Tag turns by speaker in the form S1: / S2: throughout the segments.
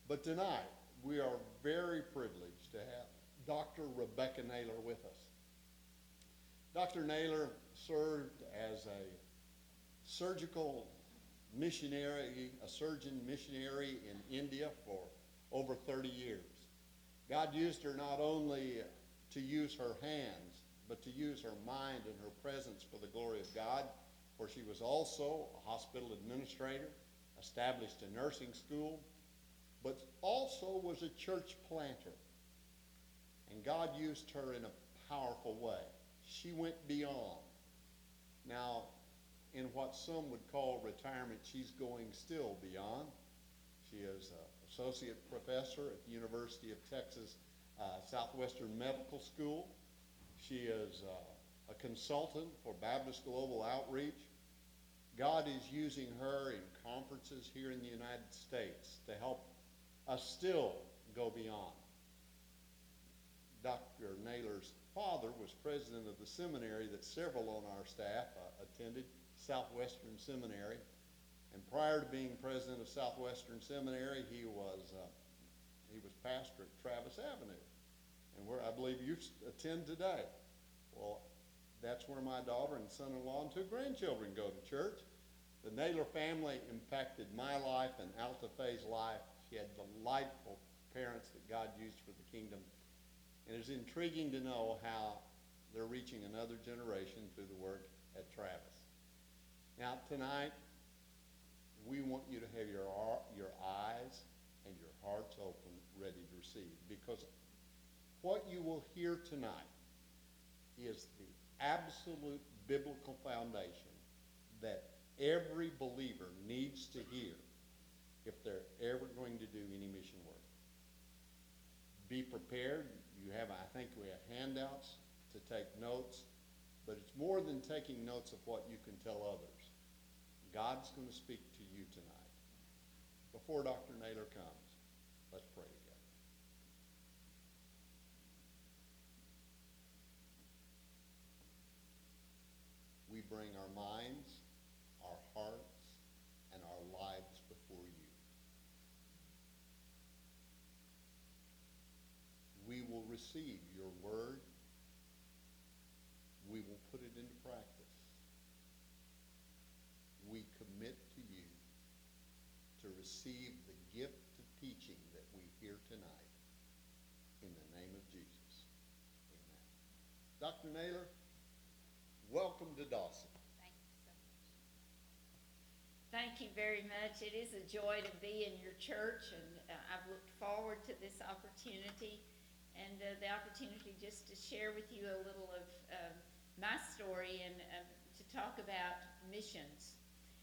S1: But tonight, we are very privileged to have Dr. Rebecca Naylor with us. Dr. Naylor served as a surgical missionary, a surgeon missionary in India for over 30 years. God used her not only to use her hands, but to use her mind and her presence for the glory of God, for she was also a hospital administrator, established a nursing school, but also was a church planter. And God used her in a powerful way. She went beyond. Now, in what some would call retirement, she's going still beyond. She is an associate professor at the University of Texas Southwestern Medical School. She is a consultant for Baptist Global Outreach. God is using her in conferences here in the United States to help us still go beyond. Dr. Naylor's father was president of the seminary that several on our staff attended, Southwestern Seminary. And prior to being president of Southwestern Seminary, he was pastor at Travis Avenue, and where I believe you attend today. Well, that's where my daughter and son-in-law and two grandchildren go to church. The Naylor family impacted my life and Alta Faye's life. She had delightful parents that God used for the kingdom. And it's intriguing to know how they're reaching another generation through the work at Travis. Now, tonight, we want you to have your eyes and your hearts open, ready to receive, because what you will hear tonight is the absolute biblical foundation that every believer needs to hear if they're ever going to do any mission work. Be prepared. I think we have handouts to take notes, but it's more than taking notes of what you can tell others. God's going to speak to you tonight. Before Dr. Naylor comes, let's pray together. We bring our minds, our hearts, and our lives before you. We will receive your word. We will put it into practice. We commit to you to receive the gift of teaching that we hear tonight. In the name of Jesus. Amen. Dr. Naylor, welcome to Dawson.
S2: Thank you so much. Thank you very much. It is a joy to be in your church, and I've looked forward to this opportunity and the opportunity just to share with you a little of my story and to talk about missions.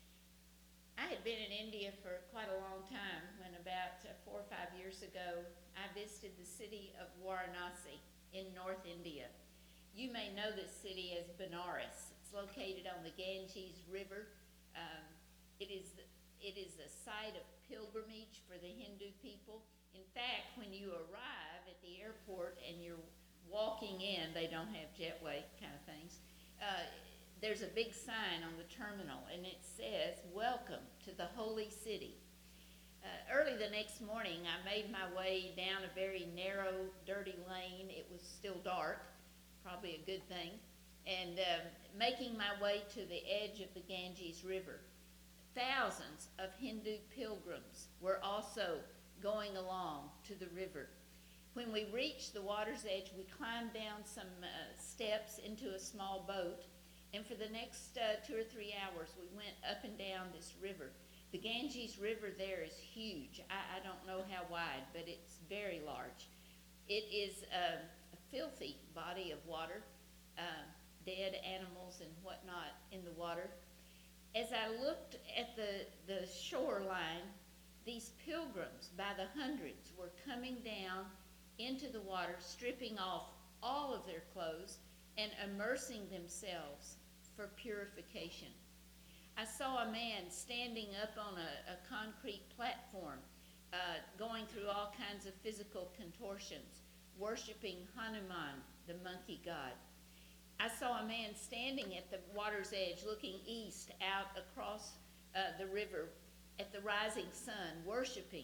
S2: I had been in India for quite a long time when about 4 or 5 years ago I visited the city of Varanasi in North India. You may know this city as Benares. It's located on the Ganges River. It is a site of pilgrimage for the Hindu people. In fact, when you arrive at the airport and you're walking in, they don't have jetway kind of things, there's a big sign on the terminal, and it says, "Welcome to the Holy City." Early the next morning, I made my way down a very narrow, dirty lane. It was still dark, probably a good thing, and making my way to the edge of the Ganges River. Thousands of Hindu pilgrims were also going along to the river. When we reached the water's edge, we climbed down some steps into a small boat, and for the next 2 or 3 hours, we went up and down this river. The Ganges River there is huge. I don't know how wide, but it's very large. It is a filthy body of water, dead animals and whatnot in the water. As I looked at the shoreline, these pilgrims by the hundreds were coming down into the water, stripping off all of their clothes and immersing themselves for purification. I saw a man standing up on a concrete platform, going through all kinds of physical contortions, worshiping Hanuman, the monkey god. I saw a man standing at the water's edge, looking east out across the river at the rising sun, worshiping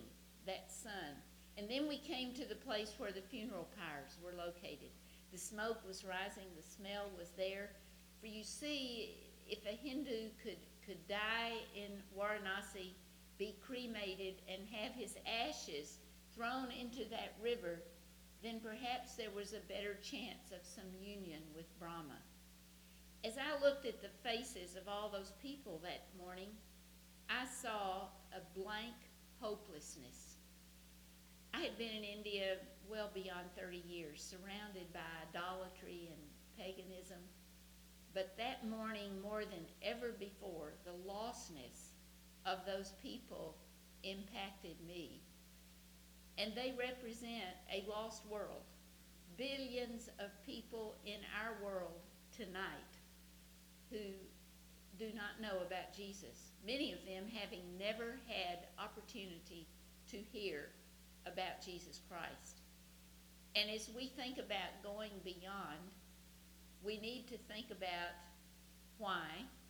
S2: that sun. And then we came to the place where the funeral pyres were located. The smoke was rising, the smell was there. For you see, if a Hindu could die in Varanasi, be cremated, and have his ashes thrown into that river, then perhaps there was a better chance of some union with Brahma. As I looked at the faces of all those people that morning, I saw a blank hopelessness. I had been in India well beyond 30 years, surrounded by idolatry and paganism. But that morning, more than ever before, the lostness of those people impacted me. And they represent a lost world. Billions of people in our world tonight who do not know about Jesus. Many of them having never had opportunity to hear about Jesus Christ. And as we think about going beyond, we need to think about why,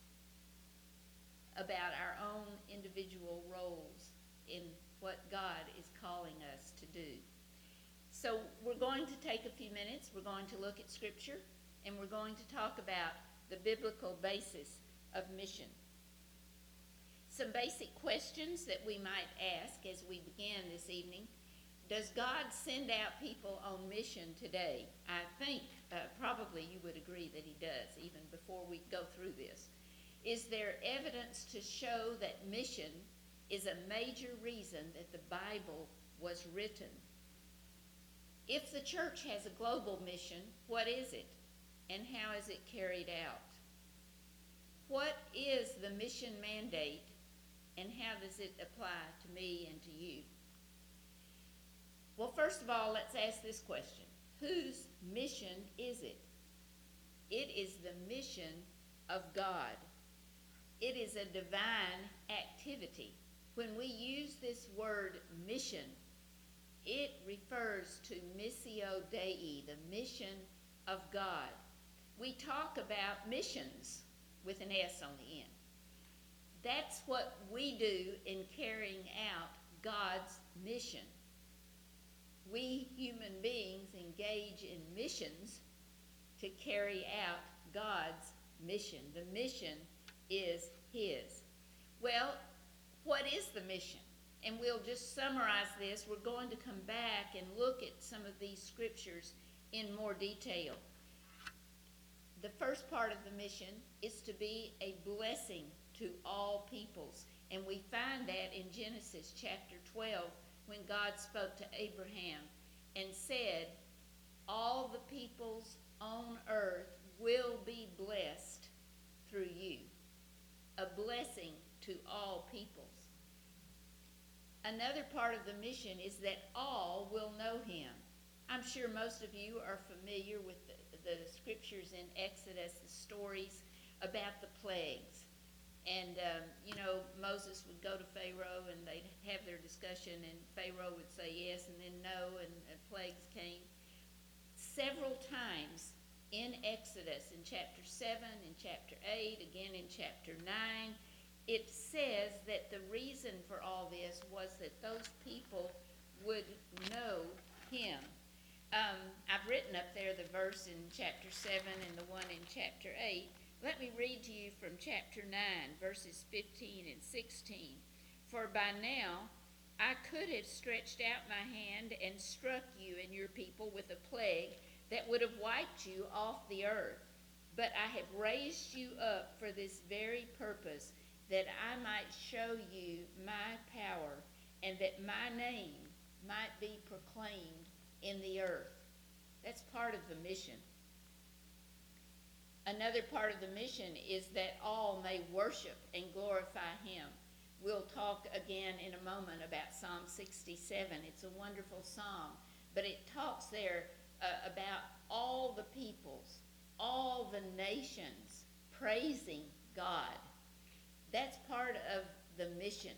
S2: about our own individual roles in what God is calling us to do. So we're going to take a few minutes, we're going to look at Scripture, and we're going to talk about the biblical basis of mission. Some basic questions that we might ask as we begin this evening. Does God send out people on mission today? I think probably you would agree that he does, even before we go through this. Is there evidence to show that mission is a major reason that the Bible was written? If the church has a global mission, what is it? And how is it carried out? What is the mission mandate, and how does it apply to me and to you? Well, first of all, let's ask this question. Whose mission is it? It is the mission of God. It is a divine activity. When we use this word mission, it refers to missio Dei, the mission of God. We talk about missions with an S on the end. That's what we do in carrying out God's mission. We human beings engage in missions to carry out God's mission. The mission is his. Well, what is the mission? And we'll just summarize this. We're going to come back and look at some of these scriptures in more detail. The first part of the mission is to be a blessing to all peoples. And we find that in Genesis chapter 12, when God spoke to Abraham and said, all the peoples on earth will be blessed through you. A blessing to all peoples. Another part of the mission is that all will know him. I'm sure most of you are familiar with the scriptures in Exodus, the stories about the plagues. And, Moses would go to Pharaoh and they'd have their discussion, and Pharaoh would say yes and then no, and plagues came. Several times in Exodus, in chapter 7, in chapter 8, again in chapter 9, it says that the reason for all this was that those people would know him. I've written up there the verse in chapter 7 and the one in chapter 8. Let me read to you from chapter 9, verses 15 and 16. For by now I could have stretched out my hand and struck you and your people with a plague that would have wiped you off the earth. But I have raised you up for this very purpose, that I might show you my power, and that my name might be proclaimed in the earth. That's part of the mission. Another part of the mission is that all may worship and glorify him. We'll talk again in a moment about Psalm 67. It's a wonderful psalm, but it talks there about all the peoples, all the nations praising God. That's part of the mission.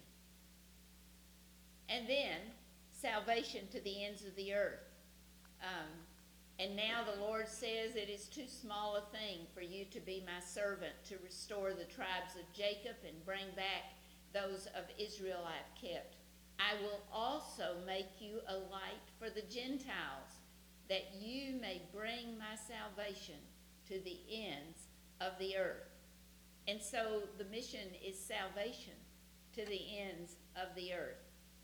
S2: And then salvation to the ends of the earth. And now the Lord says, it is too small a thing for you to be my servant, to restore the tribes of Jacob and bring back those of Israel I've kept. I will also make you a light for the Gentiles, that you may bring my salvation to the ends of the earth. And so the mission is salvation to the ends of the earth.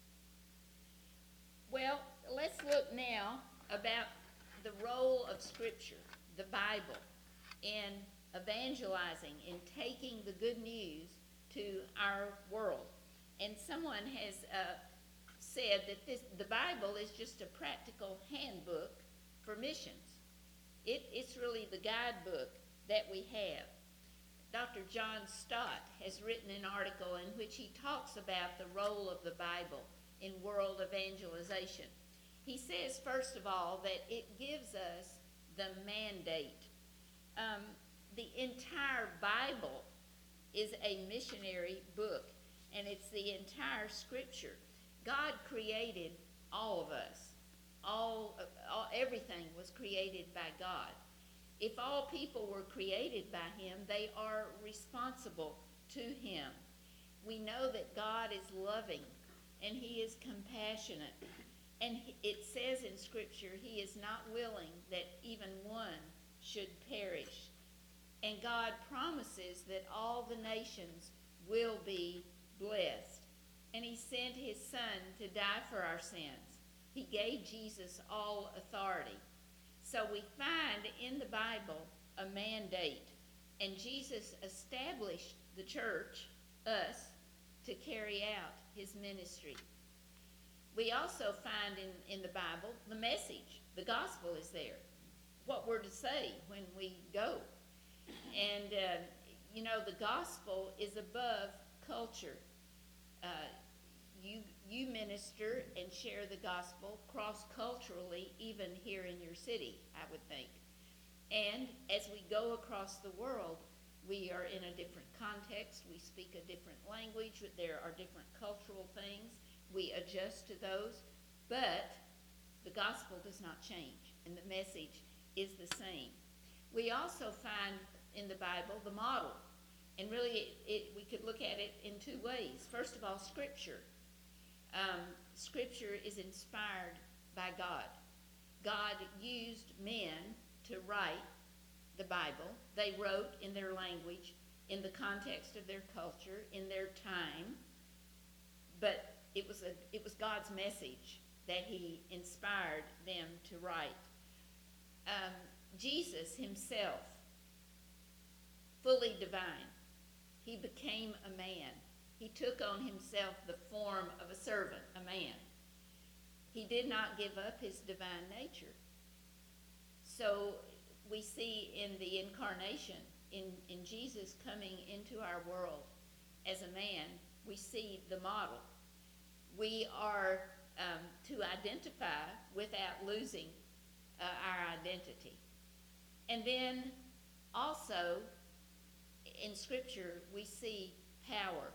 S2: Well, let's look now about the role of Scripture, the Bible, in evangelizing, in taking the good news to our world. And someone has said that the Bible is just a practical handbook for missions. It's really the guidebook that we have. Dr. John Stott has written an article in which he talks about the role of the Bible in world evangelization. He says, first of all, that it gives us the mandate. The entire Bible is a missionary book, and it's the entire Scripture. God created all of us. Everything was created by God. If all people were created by Him, they are responsible to Him. We know that God is loving and He is compassionate. And it says in Scripture, He is not willing that even one should perish. And God promises that all the nations will be blessed. And He sent His Son to die for our sins. He gave Jesus all authority. So we find in the Bible a mandate. And Jesus established the church, us, to carry out His ministry. We also find in the Bible the message. The gospel is there. What we're to say when we go. And, the gospel is above culture. You minister and share the gospel cross-culturally, even here in your city, I would think. And as we go across the world, we are in a different context. We speak a different language. There are different cultural things. We adjust to those. But the gospel does not change, and the message is the same. We also find in the Bible the model. And really, we could look at it in two ways. First of all, Scripture. Scripture is inspired by God. God used men to write the Bible. They wrote in their language, in the context of their culture, in their time. But it was God's message that He inspired them to write. Jesus Himself, fully divine, He became a man. He took on Himself the form of a servant, a man. He did not give up His divine nature. So we see in the incarnation, in Jesus coming into our world as a man, we see the model. We are to identify without losing our identity. And then also in Scripture we see power.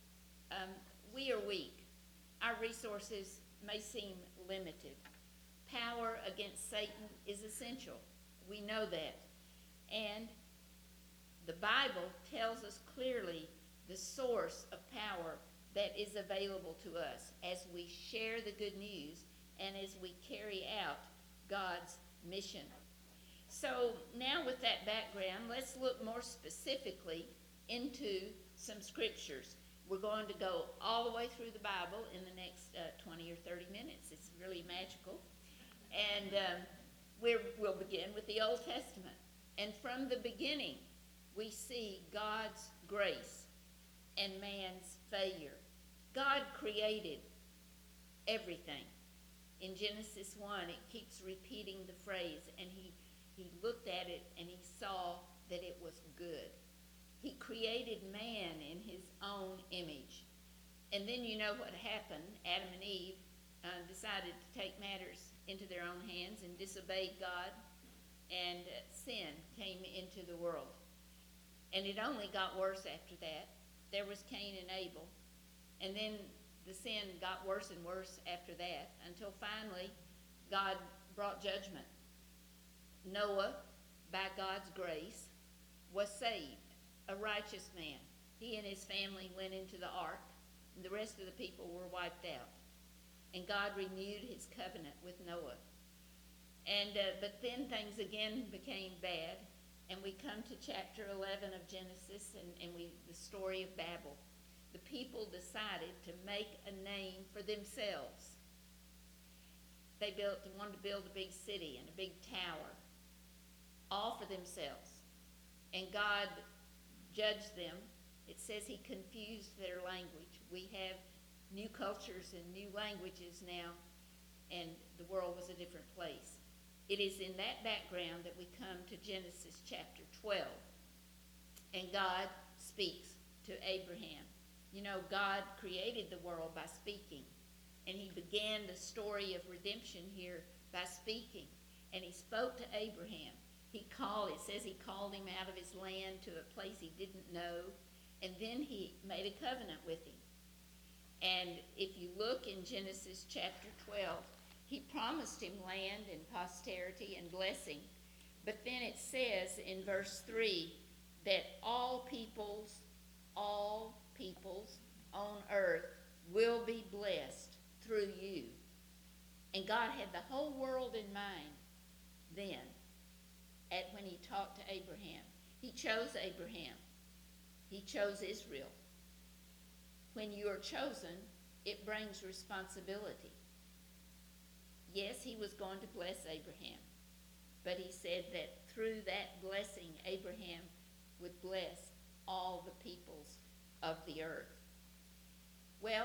S2: We are weak. Our resources may seem limited. Power against Satan is essential. We know that. And the Bible tells us clearly the source of power that is available to us as we share the good news and as we carry out God's mission. So now with that background, let's look more specifically into some scriptures. We're going to go all the way through the Bible in the next 20 or 30 minutes. It's really magical. And we'll begin with the Old Testament. And from the beginning, we see God's grace and man's failure. God created everything. In Genesis 1, it keeps repeating the phrase, and he looked at it and he saw that it was good. He created man in His own image. And then you know what happened. Adam and Eve decided to take matters into their own hands and disobeyed God, and sin came into the world. And it only got worse after that. There was Cain and Abel, and then the sin got worse and worse after that, until finally God brought judgment. Noah, by God's grace, was saved, a righteous man. He and his family went into the ark, and the rest of the people were wiped out. and God renewed his covenant with Noah. And but then things again became bad, and we come to chapter 11 of Genesis, and the story of Babel. The people decided to make a name for themselves. They wanted to build a big city and a big tower, all for themselves. And God judged them. It says he confused their language. We have new cultures and new languages now, and the world was a different place. It is in that background that we come to Genesis chapter 12. And God speaks to Abraham. You know, God created the world by speaking. And he began the story of redemption here by speaking. And he spoke to Abraham. It says he called him out of his land to a place he didn't know. And then he made a covenant with him. And if you look in Genesis chapter 12, he promised him land and posterity and blessing. But then it says in verse 3 that all peoples on earth will be blessed through you. And God had the whole world in mind then when he talked to Abraham. He chose Abraham. He chose Israel. When you are chosen, it brings responsibility. Yes, he was going to bless Abraham, but he said that through that blessing, Abraham would bless all the peoples of the earth. Well,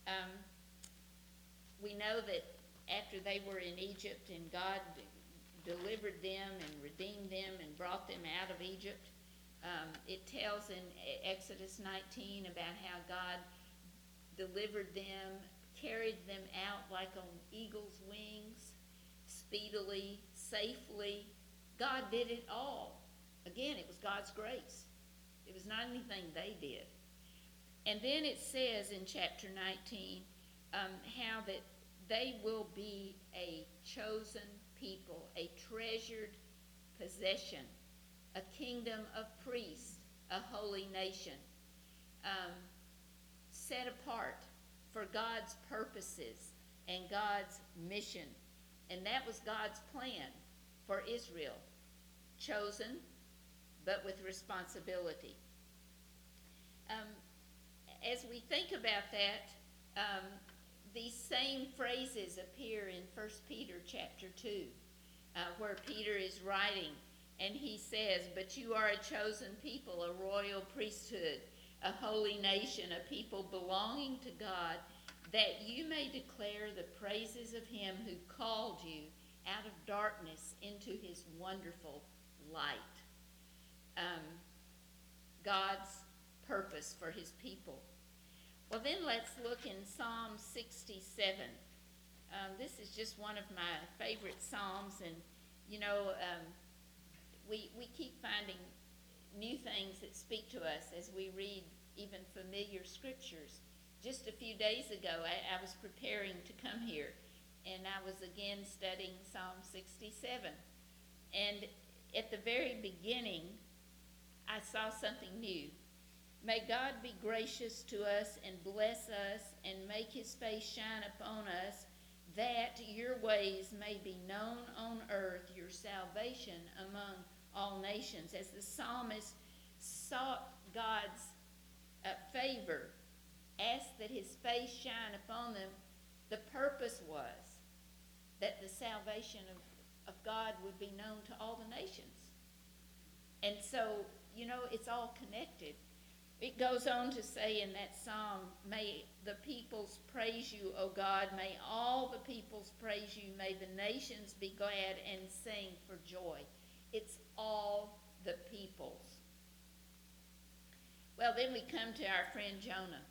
S2: we know that after they were in Egypt and God delivered them and redeemed them and brought them out of Egypt, it tells in Exodus 19 about how God delivered them, carried them out like on eagle's wings, speedily, safely. God did it all. Again, it was God's grace. It was not anything they did. And then it says in chapter 19 how that they will be a chosen people, a treasured possession, a kingdom of priests, a holy nation, set apart for God's purposes and God's mission. And that was God's plan for Israel. Chosen, but with responsibility. As we think about that, these same phrases appear in 1 Peter chapter 2, where Peter is writing, and he says, "But you are a chosen people, a royal priesthood, a holy nation, a people belonging to God, that you may declare the praises of him who called you out of darkness into his wonderful light." God's purpose for his people. Well, then let's look in Psalm 67. This is just one of my favorite psalms, and you know, we keep finding new things that speak to us as we read even familiar scriptures. Just a few days ago, I was preparing to come here, and I was again studying Psalm 67. And at the very beginning, I saw something new. "May God be gracious to us and bless us and make his face shine upon us, that your ways may be known on earth, your salvation among all nations." As the psalmist sought God's favor, asked that his face shine upon them, the purpose was that the salvation of God would be known to all the nations. And so, you know, it's all connected. It goes on to say in that psalm, "May the peoples praise you, O God. May all the peoples praise you. May the nations be glad and sing for joy." It's all the peoples. Well, then we come to our friend Jonah.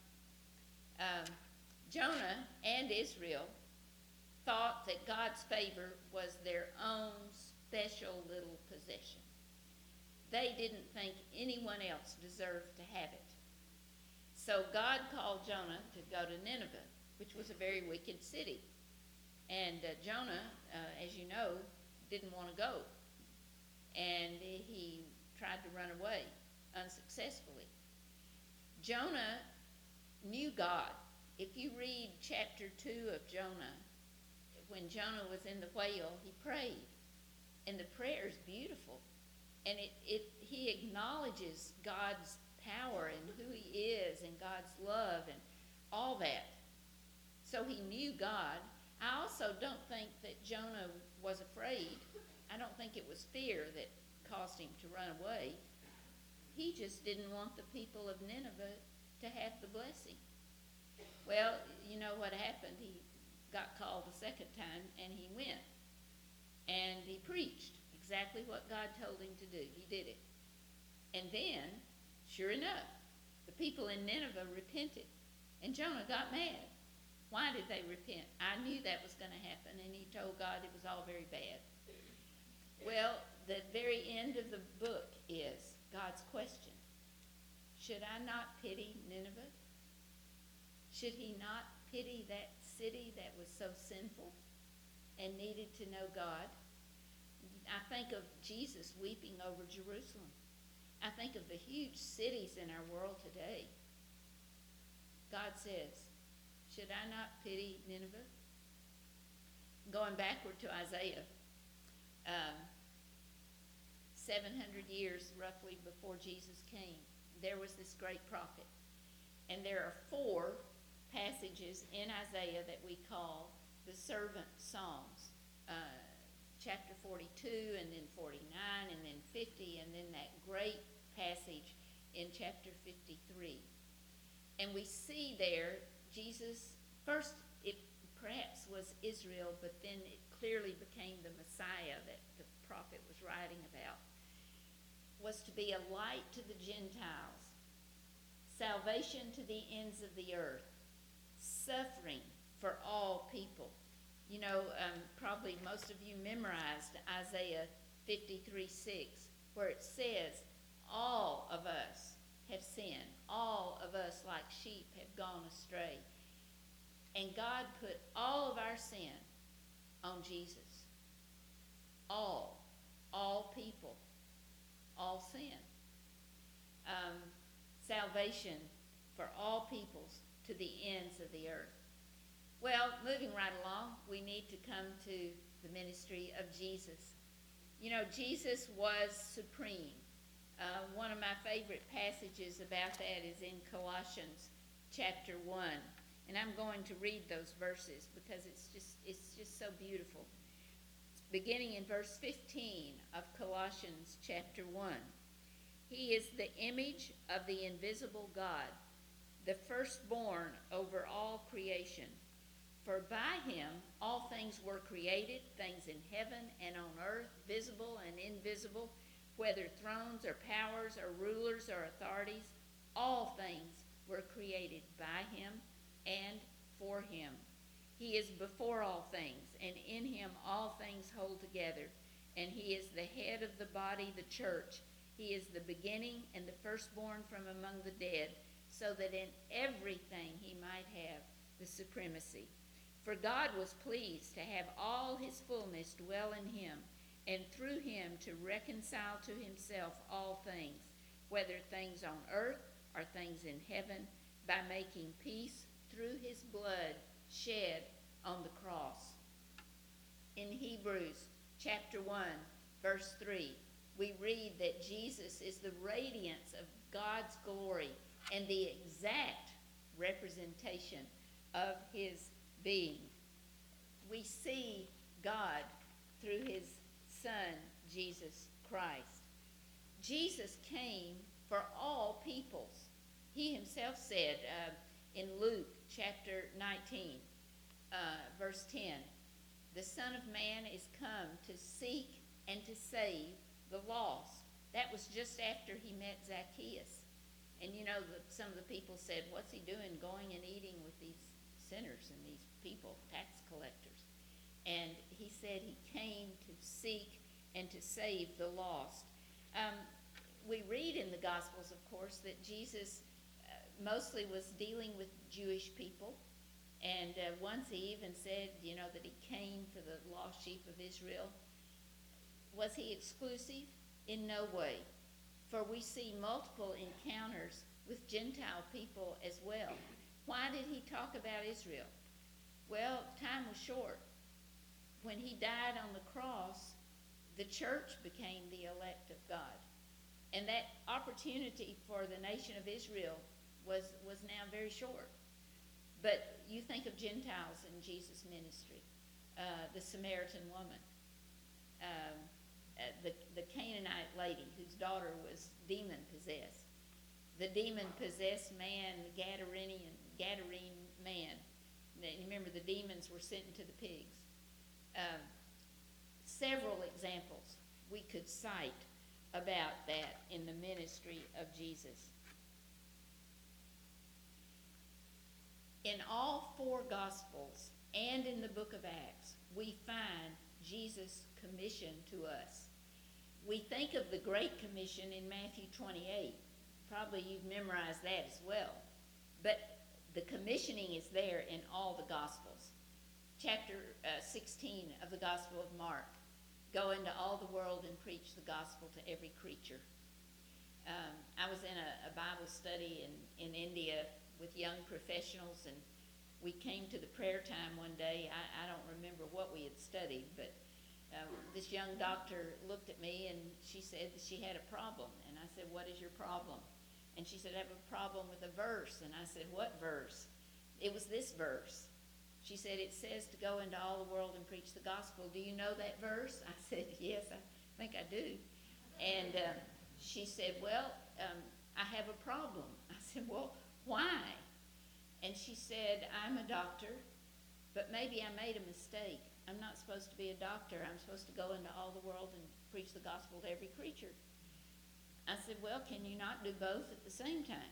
S2: Jonah and Israel thought that God's favor was their own special little possession. They didn't think anyone else deserved to have it. So God called Jonah to go to Nineveh, which was a very wicked city. And Jonah, as you know, didn't want to go. And he tried to run away unsuccessfully. Jonah knew God. If you read chapter 2 of Jonah, when Jonah was in the whale, he prayed. And the prayer is beautiful. And he acknowledges God's power and who he is and God's love and all that. So he knew God. I also don't think that Jonah was afraid. I don't think it was fear that caused him to run away. He just didn't want the people of Nineveh to have the blessing. Well, you know what happened. He got called the second time, and he went. And he preached exactly what God told him to do. He did it. And then, sure enough, the people in Nineveh repented. And Jonah got mad. Why did they repent? I knew that was going to happen, and he told God it was all very bad. Well, the very end of the book is God's question. Should I not pity Nineveh? Should he not pity that city that was so sinful and needed to know God? I think of Jesus weeping over Jerusalem. I think of the huge cities in our world today. God says, should I not pity Nineveh? Going backward to Isaiah, 700 years roughly before Jesus came, there was this great prophet. And there are 4 passages in Isaiah that we call the servant songs. Chapter 42, and then 49, and then 50, and then that great passage in chapter 53. And we see there Jesus, first it perhaps was Israel, but then it clearly became the Messiah that the prophet was writing about, was to be a light to the Gentiles, salvation to the ends of the earth, suffering for all people. You know, probably most of you memorized Isaiah 53:6, where it says, all of us have sinned. All of us like sheep have gone astray. And God put all of our sin on Jesus. All people, all sin. Salvation for all peoples to the ends of the earth. Well, moving right along, we need to come to the ministry of Jesus. You know, Jesus was supreme. One of my favorite passages about that is in Colossians chapter 1. And I'm going to read those verses because it's just so beautiful. Beginning in verse 15 of Colossians chapter 1. He is the image of the invisible God, the firstborn over all creation. For by him all things were created, things in heaven and on earth, visible and invisible, whether thrones or powers or rulers or authorities, all things were created by him and for him. He is before all things, and in him all things hold together. And he is the head of the body, the church. He is the beginning and the firstborn from among the dead, so that in everything he might have the supremacy. For God was pleased to have all his fullness dwell in him, and through him to reconcile to himself all things, whether things on earth or things in heaven, by making peace through his blood shed on the cross. In Hebrews chapter 1, verse 3, we read that Jesus is the radiance of God's glory and the exact representation of his being. We see God through his Son, Jesus Christ. Jesus came for all peoples. He himself said in Luke chapter 19, verse 10, the Son of Man is come to seek and to save the lost. That was just after he met Zacchaeus. And you know, some of the people said, what's he doing going and eating with these sinners and these people, tax collectors? And he said he came to seek and to save the lost. We read in the Gospels, of course, that Jesus mostly was dealing with Jewish people. And once he even said, you know, that he came for the lost sheep of Israel. Was he exclusive? In no way. For we see multiple encounters with Gentile people as well. Why did he talk about Israel? Well, time was short. When he died on the cross, the church became the elect of God. And that opportunity for the nation of Israel was now very short. But you think of Gentiles in Jesus' ministry, the Samaritan woman, the Canaanite lady whose daughter was demon-possessed, the demon-possessed man, the Gadarene man. Remember, the demons were sent into the pigs. Several examples we could cite about that in the ministry of Jesus. In all four Gospels and in the book of Acts, we find Jesus' commission to us. We think of the Great Commission in Matthew 28. Probably you've memorized that as well. But the commissioning is there in all the Gospels. Chapter 16 of the Gospel of Mark. Go into all the world and preach the gospel to every creature. I was in a Bible study in India with young professionals, and we came to the prayer time one day. I don't remember what we had studied, but this young doctor looked at me and she said that she had a problem. And I said, "What is your problem?" And she said, "I have a problem with a verse." And I said, "What verse?" It was this verse. She said, "It says to go into all the world and preach the gospel. Do you know that verse?" I said, "Yes, I think I do." And she said, "Well, I have a problem." I said, "Well, why?" And she said, "I'm a doctor, but maybe I made a mistake. I'm not supposed to be a doctor. I'm supposed to go into all the world and preach the gospel to every creature." I said, "Well, can you not do both at the same time?"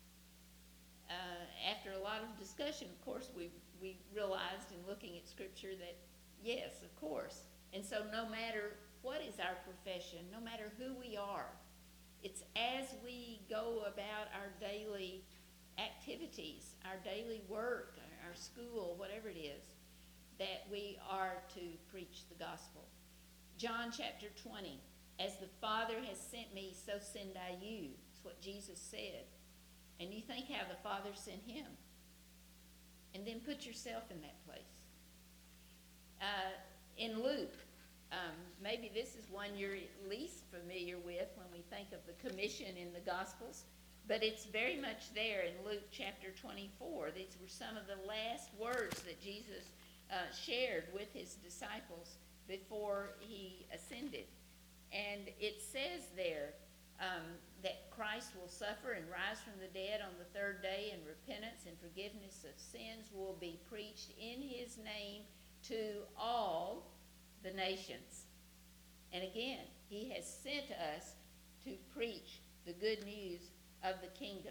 S2: After a lot of discussion, of course, we realized in looking at Scripture that, yes, of course. And so no matter what is our profession, no matter who we are, it's as we go about our daily activities, our daily work, our school, whatever it is, that we are to preach the gospel. John chapter 20, "As the Father has sent me, so send I you." That's what Jesus said. And you think how the Father sent him. And then put yourself in that place. In Luke, maybe this is one you're least familiar with when we think of the commission in the Gospels, but it's very much there in Luke chapter 24. These were some of the last words that Jesus shared with his disciples before he ascended. And it says there that Christ will suffer and rise from the dead on the third day, and repentance and forgiveness of sins will be preached in his name to all the nations. And again, he has sent us to preach the good news of the kingdom.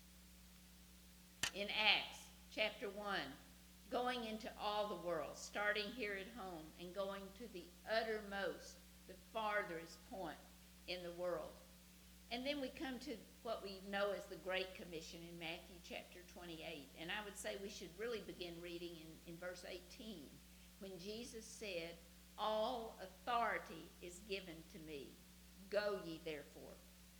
S2: In Acts chapter 1, going into all the world, starting here at home and going to the uttermost, the farthest point in the world. And then we come to what we know as the Great Commission in Matthew chapter 28. And I would say we should really begin reading in verse 18, when Jesus said, "All authority is given to me. Go ye therefore."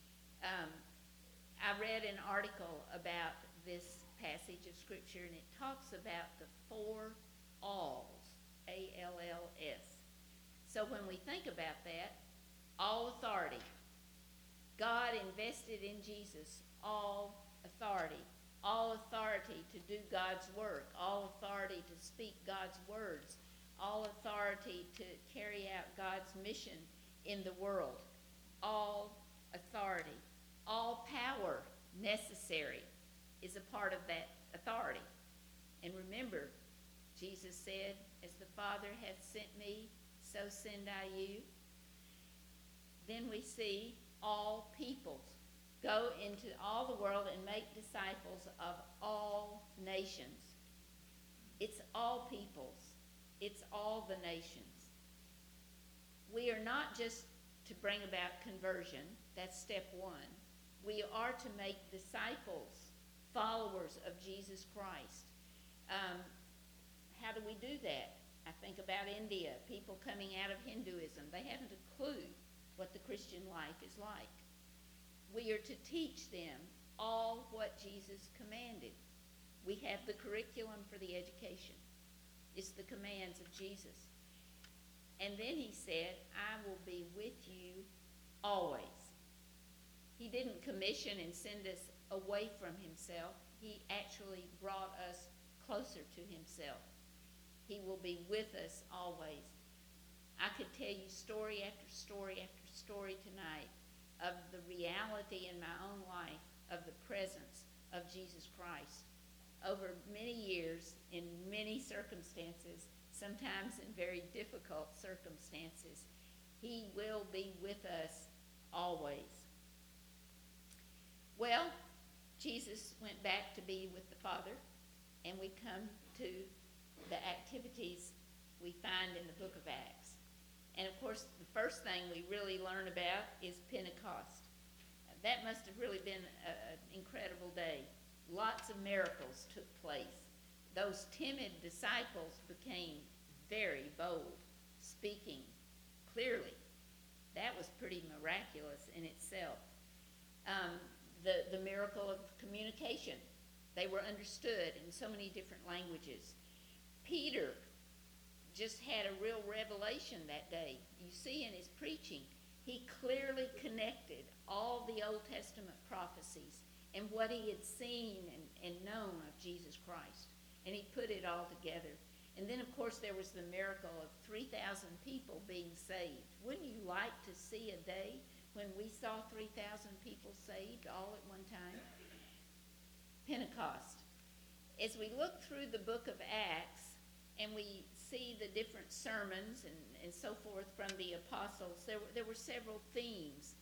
S2: I read an article about this passage of Scripture, and it talks about the four alls, A-L-L-S. So when we think about that, all authority. God invested in Jesus all authority to do God's work, all authority to speak God's words, all authority to carry out God's mission in the world, all authority, all power necessary is a part of that authority. And remember, Jesus said, "As the Father hath sent me, so send I you." Then we see all peoples. Go into all the world and make disciples of all nations. It's all peoples. It's all the nations. We are not just to bring about conversion. That's step one. We are to make disciples, followers of Jesus Christ. How do we do that? I think about India, people coming out of Hinduism. They haven't a clue what the Christian life is like. We are to teach them all what Jesus commanded. We have the curriculum for the education. It's the commands of Jesus. And then he said, I will be with you always. He didn't commission and send us away from himself. He actually brought us closer to himself. He will be with us always. I could tell you story after story after story tonight of the reality in my own life of the presence of Jesus Christ. Over many years, in many circumstances, sometimes in very difficult circumstances, he will be with us always. Well, Jesus went back to be with the Father, and we come to the activities we find in the book of Acts. And of course, the first thing we really learn about is Pentecost. That must have really been an incredible day. Lots of miracles took place. Those timid disciples became very bold, speaking clearly. That was pretty miraculous in itself. The miracle of communication. They were understood in so many different languages. Peter just had a real revelation that day. You see in his preaching, he clearly connected all the Old Testament prophecies and what he had seen and known of Jesus Christ. And he put it all together. And then, of course, there was the miracle of 3,000 people being saved. Wouldn't you like to see a day when we saw 3,000 people saved all at one time? Pentecost. As we look through the book of Acts and we see the different sermons and so forth from the apostles, there were several themes.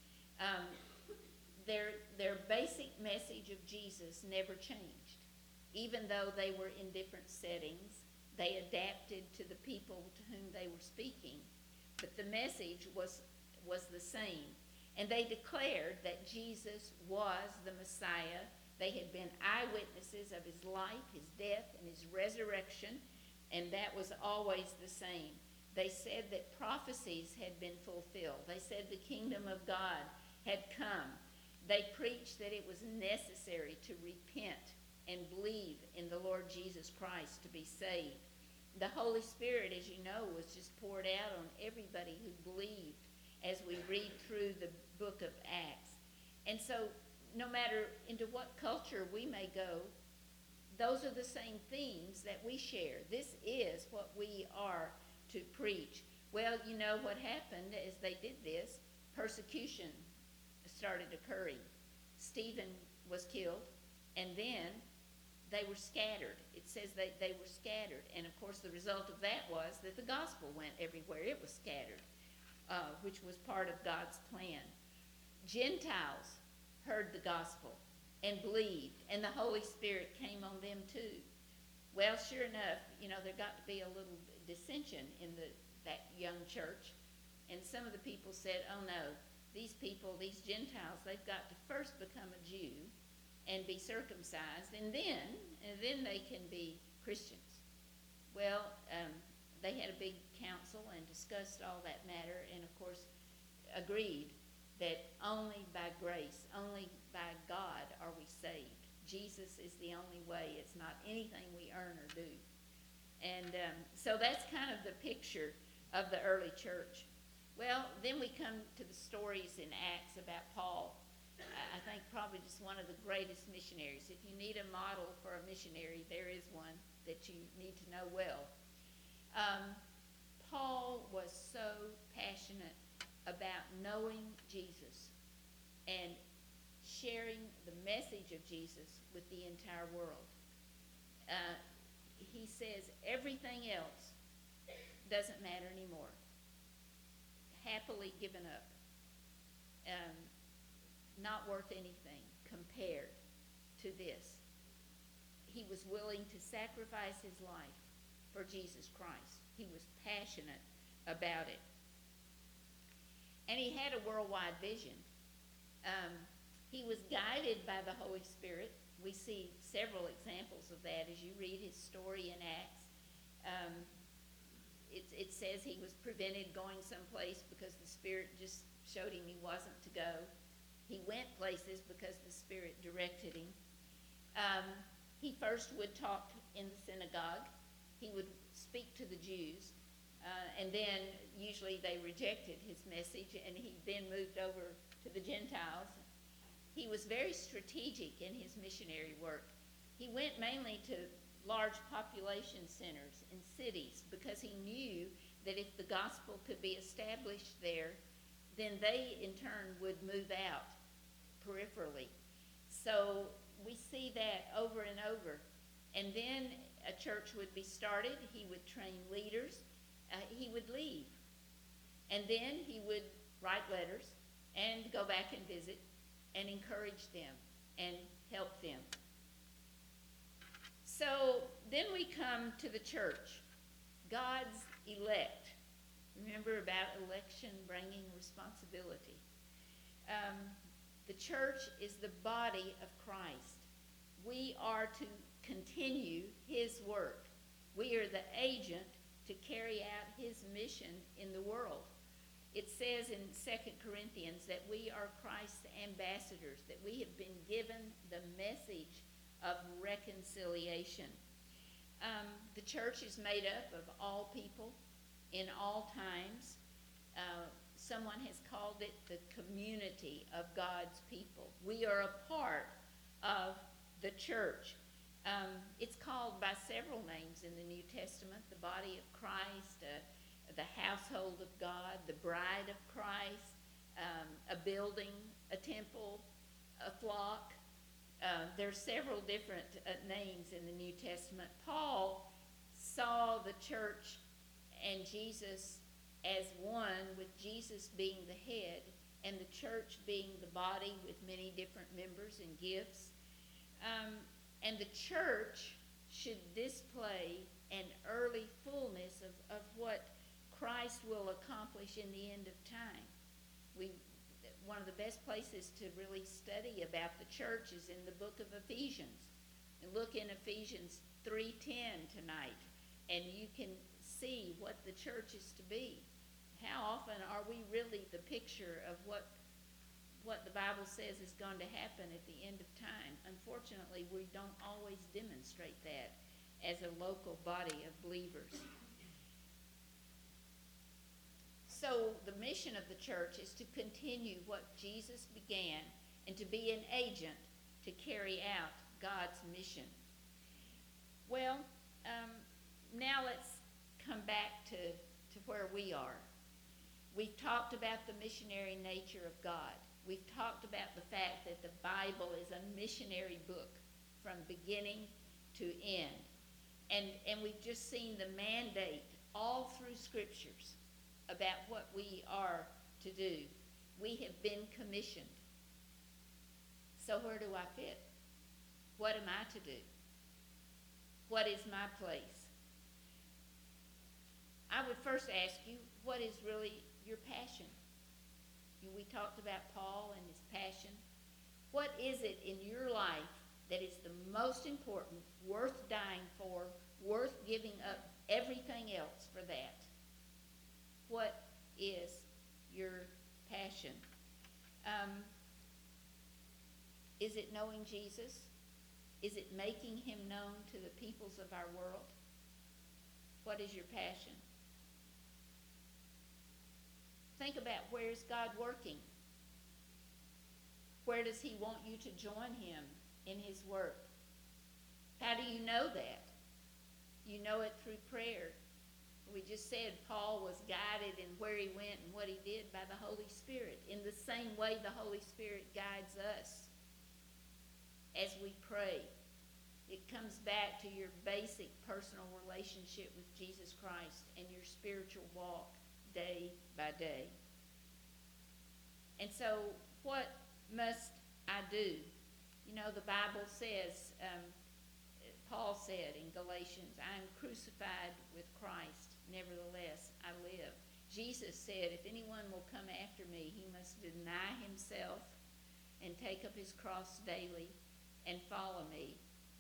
S2: Their basic message of Jesus never changed. Even though they were in different settings, they adapted to the people to whom they were speaking. But the message was the same. And they declared that Jesus was the Messiah. They had been eyewitnesses of his life, his death, and his resurrection, and that was always the same. They said that prophecies had been fulfilled. They said the kingdom of God had come. They preached that it was necessary to repent and believe in the Lord Jesus Christ to be saved. The Holy Spirit, as you know, was just poured out on everybody who believed as we read through the book of Acts. And so no matter into what culture we may go, those are the same themes that we share. This is what we are to preach. Well, you know what happened as they did this? Persecution started occurring. Stephen was killed, and then they were scattered. It says they were scattered. And of course the result of that was that the gospel went everywhere. It was scattered, which was part of God's plan. Gentiles heard the gospel and believed, and the Holy Spirit came on them too. Well, sure enough, there got to be a little dissension in that young church. And some of the people said, oh no, these people, these Gentiles, they've got to first become a Jew and be circumcised, and then they can be Christians. Well, they had a big council and discussed all that matter, and of course agreed that only by grace, only by God are we saved. Jesus is the only way. It's not anything we earn or do. And so that's kind of the picture of the early church. Well, then we come to the stories in Acts about Paul. I think probably just one of the greatest missionaries. If you need a model for a missionary, there is one that you need to know well. Paul was so passionate about knowing Jesus and sharing the message of Jesus with the entire world. He says everything else doesn't matter anymore. Happily given up. Not worth anything compared to this. He was willing to sacrifice his life for Jesus Christ. He was passionate about it. And he had a worldwide vision. He was guided by the Holy Spirit. We see several examples of that as you read his story in Acts. It says he was prevented going someplace because the Spirit just showed him he wasn't to go. He went places because the Spirit directed him. He first would talk in the synagogue. He would speak to the Jews, and then usually they rejected his message, and he then moved over to the Gentiles. He was very strategic in his missionary work. He went mainly to large population centers in cities because he knew that if the gospel could be established there, then they in turn would move out peripherally. So we see that over and over. And then a church would be started, he would train leaders, he would leave. And then he would write letters and go back and visit and encourage them and help them. So then we come to the church, God's elect. Remember about election bringing responsibility. The church is the body of Christ. We are to continue his work. We are the agent to carry out his mission in the world. It says in 2 Corinthians that we are Christ's ambassadors, that we have been given the message of reconciliation. The church is made up of all people in all times. Someone has called it the community of God's people. We are a part of the church. It's called by several names in the New Testament: the body of Christ, the household of God, the bride of Christ, a building, a temple, a flock. There's several different names in the New Testament. Paul saw the church and Jesus as one, with Jesus being the head and the church being the body with many different members and gifts. And the church should display an early fullness of what Christ will accomplish in the end of time. One of the best places to really study about the church is in the book of Ephesians. And look in Ephesians 3:10 tonight, and you can see what the church is to be. How often are we really the picture of what the Bible says is going to happen at the end of time? Unfortunately, we don't always demonstrate that as a local body of believers. So the mission of the church is to continue what Jesus began and to be an agent to carry out God's mission. Well, now let's come back to where we are. We've talked about the missionary nature of God. We've talked about the fact that the Bible is a missionary book from beginning to end. And we've just seen the mandate all through scriptures about what we are to do. We have been commissioned. So where do I fit? What am I to do? What is my place? I would first ask you, what is really your passion? We talked about Paul and his passion. What is it in your life that is the most important, worth dying for, worth giving up everything else for that? What is your passion? Is it knowing Jesus? Is it making him known to the peoples of our world? What is your passion? Think about, where is God working? Where does he want you to join him in his work? How do you know that? You know it through prayer. We just said Paul was guided in where he went and what he did by the Holy Spirit. In the same way, the Holy Spirit guides us as we pray. It comes back to your basic personal relationship with Jesus Christ and your spiritual walk day by day. And so, what must I do? You know, the Bible says, Paul said in Galatians, I am crucified with Christ, nevertheless I live. Jesus said, if anyone will come after me, he must deny himself and take up his cross daily and follow me.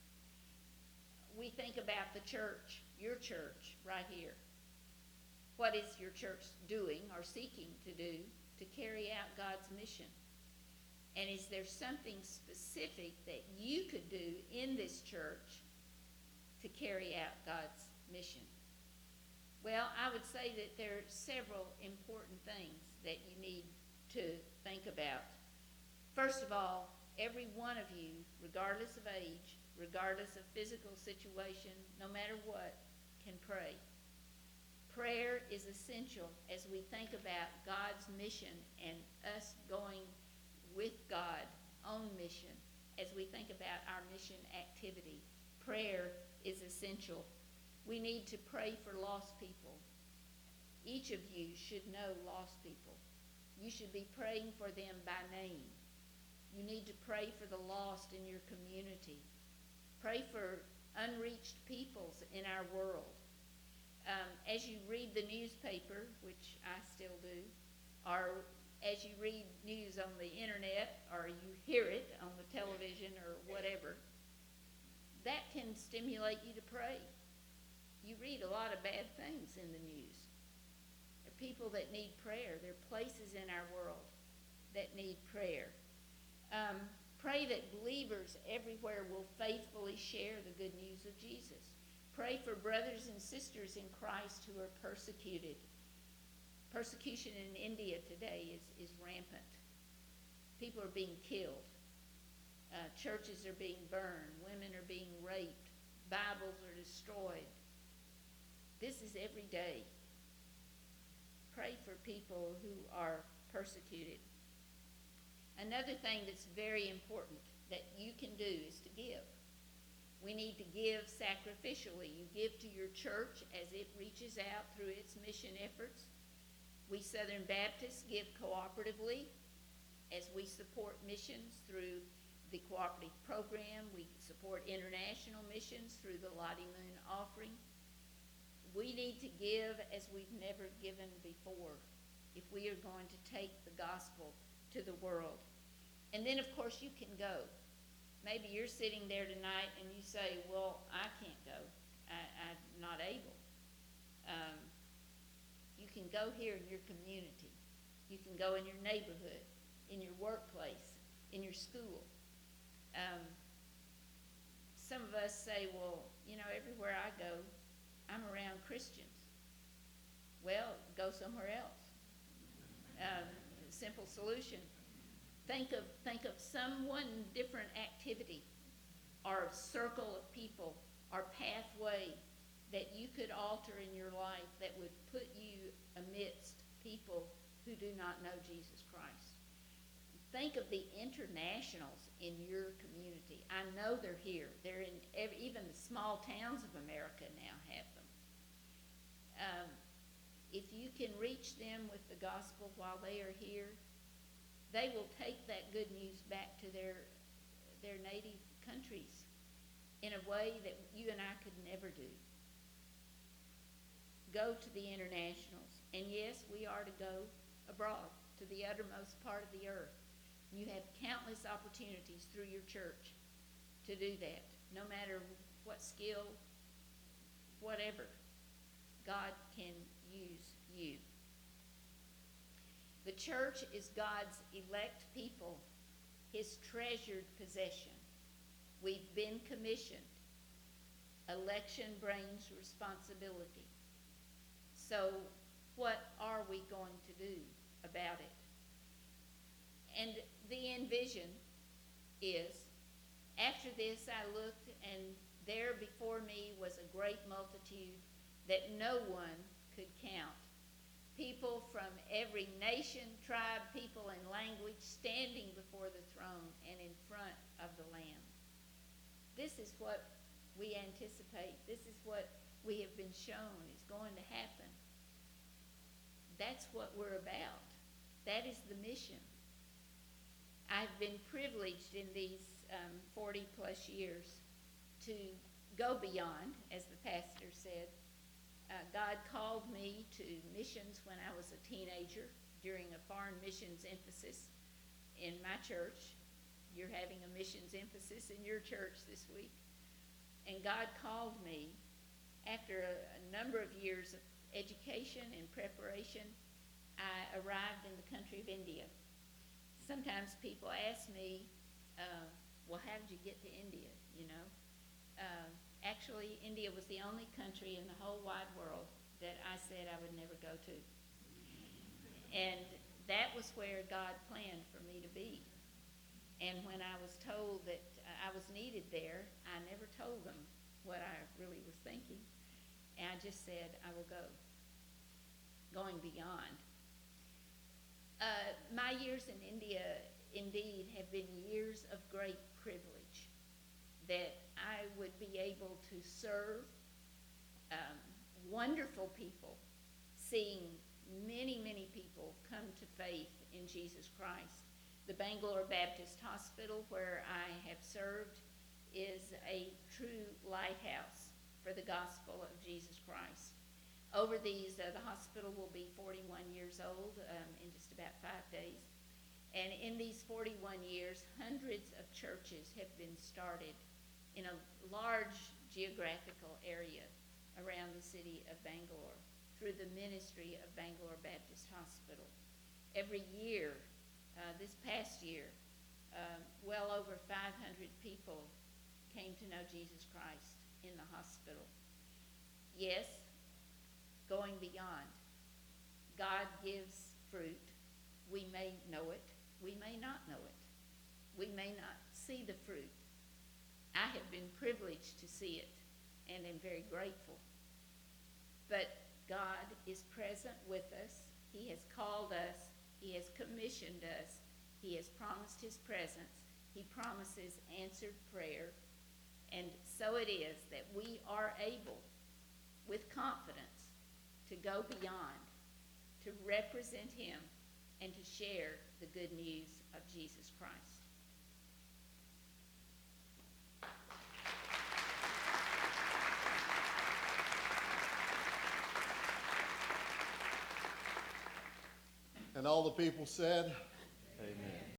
S2: We think about the church, your church, right here. What is your church doing or seeking to do to carry out God's mission? And is there something specific that you could do in this church to carry out God's mission? Well, I would say that there are several important things that you need to think about. First of all, every one of you, regardless of age, regardless of physical situation, no matter what, can pray. Prayer is essential as we think about God's mission and us going with God on mission. As we think about our mission activity, prayer is essential. We need to pray for lost people. Each of you should know lost people. You should be praying for them by name. You need to pray for the lost in your community. Pray for unreached peoples in our world. As you read the newspaper, which I still do, or as you read news on the internet, or you hear it on the television or whatever, that can stimulate you to pray. You read a lot of bad things in the news. There are people that need prayer. There are places in our world that need prayer. Pray that believers everywhere will faithfully share the good news of Jesus. Pray for brothers and sisters in Christ who are persecuted. Persecution in India today is rampant. People are being killed. Churches are being burned. Women are being raped. Bibles are destroyed. This is every day. Pray for people who are persecuted. Another thing that's very important that you can do is to give. We need to give sacrificially. You give to your church as it reaches out through its mission efforts. We Southern Baptists give cooperatively as we support missions through the cooperative program. We support international missions through the Lottie Moon offering. We need to give as we've never given before if we are going to take the gospel to the world. And then, of course, you can go. Maybe you're sitting there tonight and you say, well, I can't go. I'm not able. You can go here in your community. You can go in your neighborhood, in your workplace, in your school. Some of us say, well, everywhere I go, I'm around Christians. Well, go somewhere else. Simple solution. Think of some one different activity or circle of people or pathway that you could alter in your life that would put you amidst people who do not know Jesus Christ. Think of the internationals in your community. I know they're here. They're in even the small towns of America now have them. If you can reach them with the gospel while they are here, they will take that good news back to their native countries in a way that you and I could never do. Go to the internationals. And yes, we are to go abroad to the uttermost part of the earth. You have countless opportunities through your church to do that, no matter what skill, whatever. God can use you. The church is God's elect people, his treasured possession. We've been commissioned. Election brings responsibility. So what are we going to do about it? And the envision is, after this I looked, and there before me was a great multitude that no one could count. People from every nation, tribe, people, and language standing before the throne and in front of the Lamb. This is what we anticipate. This is what we have been shown is going to happen. That's what we're about. That is the mission. I've been privileged in these 40 plus years to go beyond, as the pastor said. God called me to missions when I was a teenager during a foreign missions emphasis in my church. You're having a missions emphasis in your church this week. And God called me after a number of years of education and preparation. I arrived in the country of India. sometimes people ask me, well, how did you get to India, you know? Actually, India was the only country in the whole wide world that I said I would never go to. And that was where God planned for me to be. And when I was told that I was needed there, I never told them what I really was thinking. And I just said, I will go, going beyond. My years in India, indeed, have been years of great privilege, that I would be able to serve wonderful people, seeing many, many people come to faith in Jesus Christ. The Bangalore Baptist Hospital, where I have served, is a true lighthouse for the gospel of Jesus Christ. Over these, the hospital will be 41 years old in just about 5 days. And in these 41 years, hundreds of churches have been started in a large geographical area around the city of Bangalore through the ministry of Bangalore Baptist Hospital. Every year, this past year, well over 500 people came to know Jesus Christ in the hospital. Yes, going beyond. God gives fruit. We may know it. We may not know it. We may not see the fruit. I have been privileged to see it and am very grateful. But God is present with us. He has called us. He has commissioned us. He has promised his presence. He promises answered prayer. And so it is that we are able, with confidence, to go beyond, to represent him, and to share the good news of Jesus Christ.
S1: And all the people said,